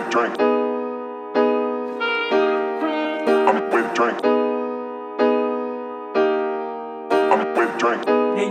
drink. I'm with a drink. I'm with a drink.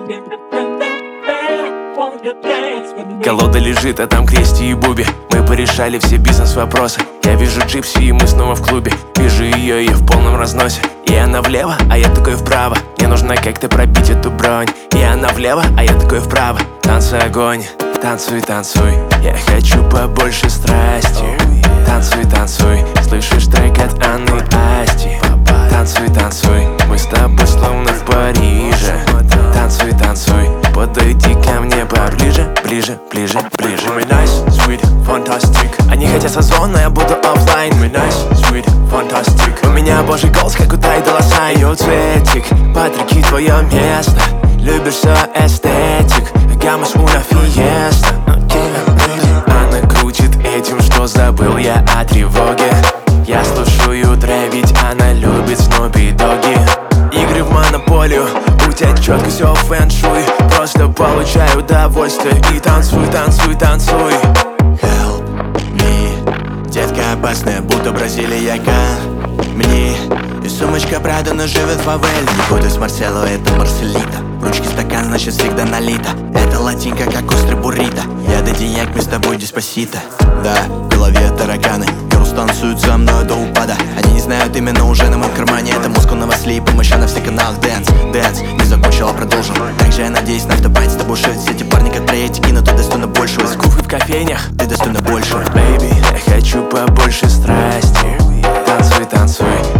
Колода лежит, а там Крести и Буби. Мы порешали все бизнес-вопросы. Я вижу Джипси, и мы снова в клубе. Вижу ее, и в полном разносе. И она влево, а я такой вправо. Мне нужно как-то пробить эту бронь. И она влево, а я такой вправо. Танцуй, огонь, танцуй, танцуй. Я хочу побольше страсти. Танцуй, танцуй, слышишь трек от Анны Асти. Танцуй, танцуй, мы с тобой словно в Париже. Танцуй, танцуй, подойди ко мне поближе, ближе, ближе, ближе. Мы nice, sweet, fantastic. Они хотят созвон, но я буду оффлайн. Мы nice, sweet, fantastic. У меня божий голос, как у Тай Долла Сайн. Йоу, цветик, Патрики, твое место. Любишь все эстетик, гаммас уна фиеста. Она крутит этим, что забыл я о тревоге. Я слушаю трэп, ведь она любит Снупи Доги. Игры в монополию, у тебя четко все фэн-шуй. Просто получай удовольствие и танцуй, танцуй, танцуй. Help me, детка опасная, будто бразилияка. Мне и сумочка Прада, но живет в фавеле. Не буду с Марсело, это Марселита. В ручке стакан, значит всегда налито. Это латинка, как острый буррито. Я доденьяк, мы с тобой деспасито. Да, в голове тараканы. Girls танцуют со мной до упада. Они не знают именно уже на моем кармане. Это мускулного слипа, моща на всех каналах. Dance, dance, не закончил, а продолжил. Также я надеюсь на автобате с тобой шить. Все эти парни как проедики, но ты достойна большего. Из куфы В кофейнях, ты достойна большего. baby, я хочу побольше страсти. Танцуй, танцуй,